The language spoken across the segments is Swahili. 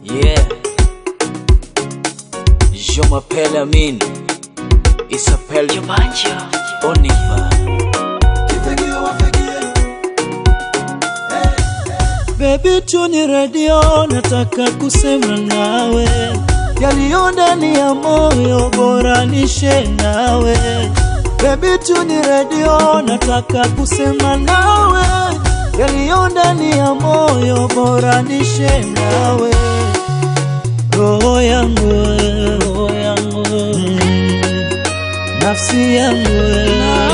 Yeah, je m'appelle Amin. Il s'appelle Jumanji Onifa. Baby tuni radio, nataka kusema nawe. Yaliyo ndani ya moyo bora nishe nawe. Baby tuni radio, nataka kusema nawe. Yaliyo ndani ya moyo bora nishe nawe. Roho yangu, nafsi yangu,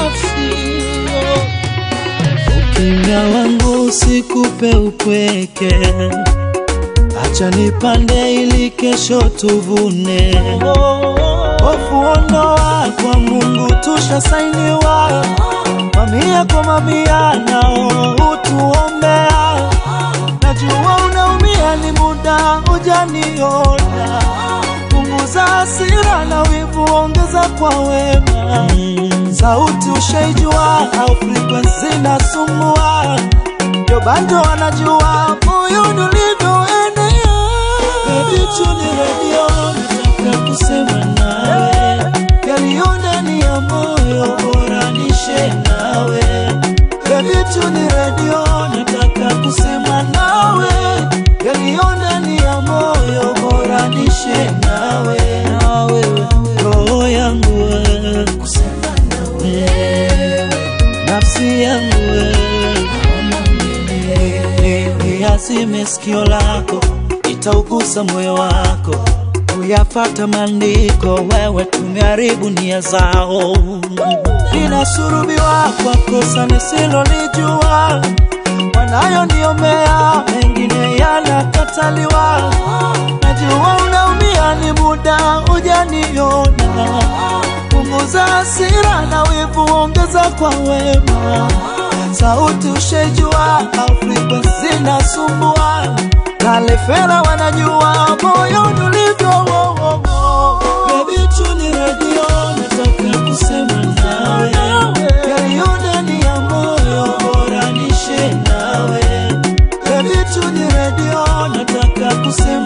ukimya wangu sikupe upweke. Acha nipande ili kesho tuvune. Hofu ondoa, kwa Mungu tushasainiwa. Mamia kwa mamia nao utuombea. Najua unaumia, ni muda hujaniona. Punguza hasira na wivu, ongeza kwa wema. Sauti ushaijua au frequency inasumbua. Ndio bado wanajua moyo ulivyoenea. Baby tuni radio, nataka kusema nawe. Yaliyo ndani ya moyo bora nishe nawe. Baby tuni radio, nataka kusema nawe. Yaliyo ndani ya moyo bora nishe nawe. Roho yangu, nafsi yangu, niazime sikio lako, itaugusa moyo wako. Kuyafata maandiko, wewe tumeharibu nia zao. Ninasurubiwa kwa kosa nisilolijua. Wanayoniomea mengine yanakataliwa. Najua unaumia, ni muda hujaniona. Punguza hasira na wivu, ongeza kwa wema. Sauti ushaijua au frequency inasumbua. Nalefera wanajua moyo ulivyo. Baby tuni radio, nataka kusema nawe. Yaliyo ndani ya moyo bora nishe nawe. Baby tuni radio, nataka kusema